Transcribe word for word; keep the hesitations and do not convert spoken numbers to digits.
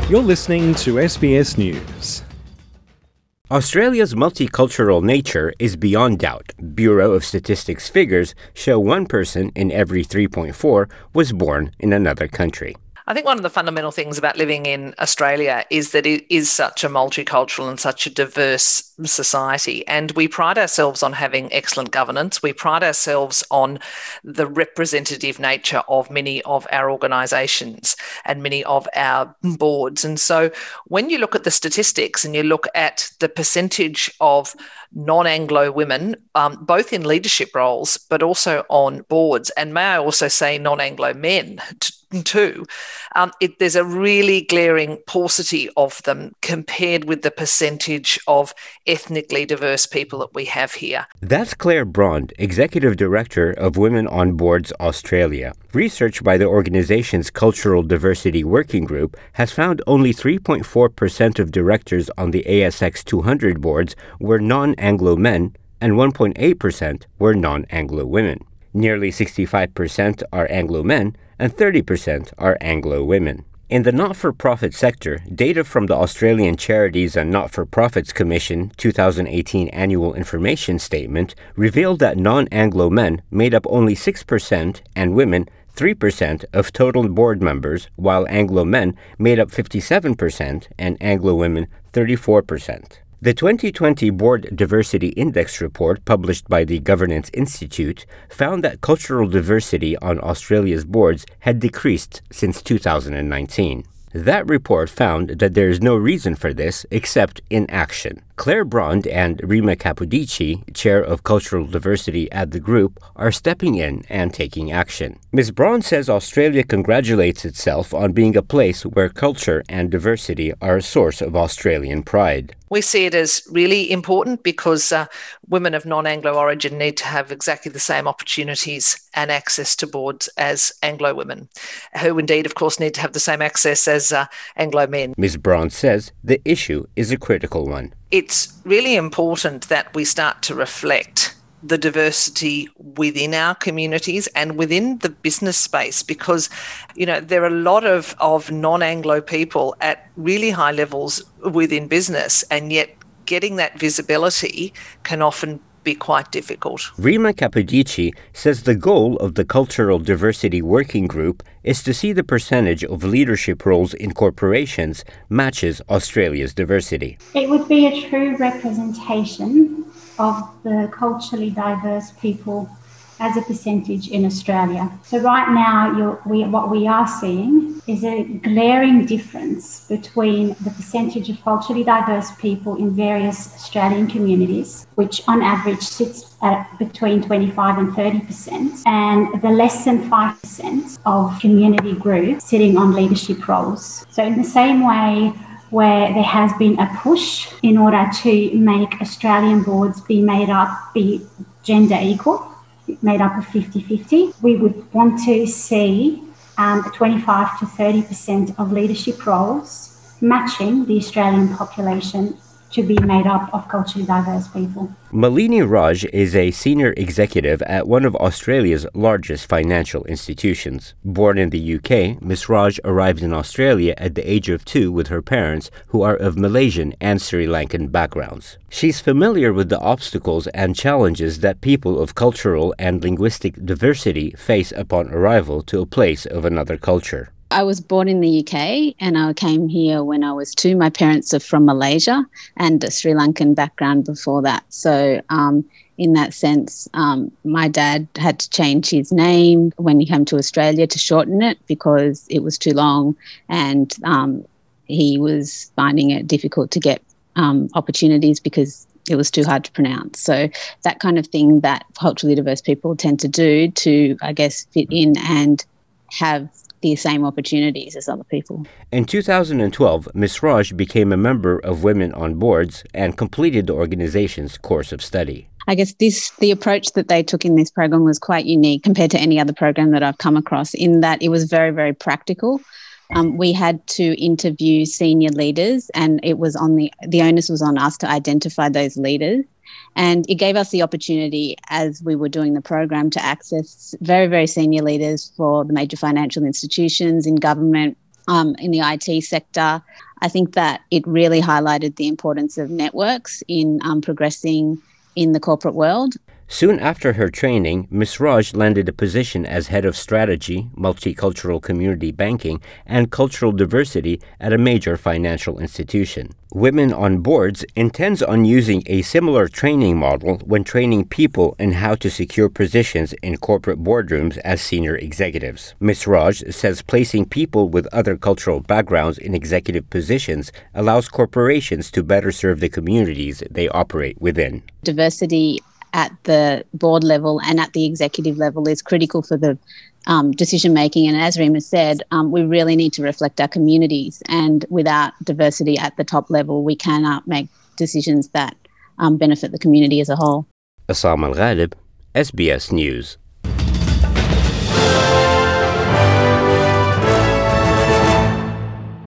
You're listening to S B S News. Australia's multicultural nature is beyond doubt. Bureau of Statistics figures show one person in every three point four was born in another country. I think one of the fundamental things about living in Australia is that it is such a multicultural and such a diverse society. And we pride ourselves on having excellent governance. We pride ourselves on the representative nature of many of our organisations and many of our boards. And so when you look at the statistics and you look at the percentage of non-Anglo women, um, both in leadership roles, but also on boards, and may I also say non-Anglo men t- too, um, it, there's a really glaring paucity of them compared with the percentage of ethnically diverse people that we have here. That's Claire Brond, Executive Director of Women on Boards Australia. Research by the organization's Cultural Diversity Working Group has found only three point four percent of directors on the A S X two hundred boards were non-Anglo men and one point eight percent were non-Anglo women. Nearly sixty-five percent are Anglo men and thirty percent are Anglo women. In the not-for-profit sector, data from the Australian Charities and Not-for-Profits Commission two thousand eighteen Annual Information Statement revealed that non-Anglo men made up only six percent and women three percent of total board members, while Anglo men made up fifty-seven percent and Anglo women thirty-four percent. The twenty twenty Board Diversity Index report published by the Governance Institute found that cultural diversity on Australia's boards had decreased since two thousand nineteen. That report found that there is no reason for this except inaction. Claire Brond and Rima Capodici, Chair of Cultural Diversity at the group, are stepping in and taking action. Miz Brond says Australia congratulates itself on being a place where culture and diversity are a source of Australian pride. We see it as really important because uh, women of non-Anglo origin need to have exactly the same opportunities and access to boards as Anglo women, who indeed, of course, need to have the same access as uh, Anglo men. Miz Brond says the issue is a critical one. It's really important that we start to reflect the diversity within our communities and within the business space, because, you know, there are a lot of, of non-Anglo people at really high levels within business, and yet getting that visibility can often be quite difficult. Rima Capodici says the goal of the Cultural Diversity Working Group is to see the percentage of leadership roles in corporations matches Australia's diversity. It would be a true representation of the culturally diverse people as a percentage in Australia. So right now, you're, we, what we are seeing is a glaring difference between the percentage of culturally diverse people in various Australian communities, which on average sits at between twenty-five and thirty percent, and the less than five percent of community groups sitting on leadership roles. So in the same way, where there has been a push in order to make Australian boards be made up, be gender equal, made up of fifty-fifty. We would want to see um, twenty-five to thirty percent of leadership roles matching the Australian population to be made up of culturally diverse people. Malini Raj is a senior executive at one of Australia's largest financial institutions. Born in the U K, Miz Raj arrived in Australia at the age of two with her parents, who are of Malaysian and Sri Lankan backgrounds. She's familiar with the obstacles and challenges that people of cultural and linguistic diversity face upon arrival to a place of another culture. I was born in the U K and I came here when I was two. My parents are from Malaysia and a Sri Lankan background before that. So um, in that sense, um, my dad had to change his name when he came to Australia to shorten it because it was too long, and um, he was finding it difficult to get um, opportunities because it was too hard to pronounce. So that kind of thing that culturally diverse people tend to do to, I guess, fit in and have the same opportunities as other people. In two thousand twelve, Miz Raj became a member of Women on Boards and completed the organization's course of study. I guess this the approach that they took in this program was quite unique compared to any other program that I've come across, in that it was very, very practical. Um, we had to interview senior leaders, and it was on the the onus was on us to identify those leaders. And it gave us the opportunity, as we were doing the program, to access very, very senior leaders for the major financial institutions in government, um, in the I T sector. I think that it really highlighted the importance of networks in um, progressing in the corporate world. Soon after her training, Miz Raj landed a position as head of strategy, multicultural community banking, and cultural diversity at a major financial institution. Women on Boards intends on using a similar training model when training people in how to secure positions in corporate boardrooms as senior executives. Miz Raj says placing people with other cultural backgrounds in executive positions allows corporations to better serve the communities they operate within. Diversity at the board level and at the executive level is critical for the um, decision making. And as Rima said, um, we really need to reflect our communities. And without diversity at the top level, we cannot make decisions that um, benefit the community as a whole. Assam Al-Ghalib, S B S News.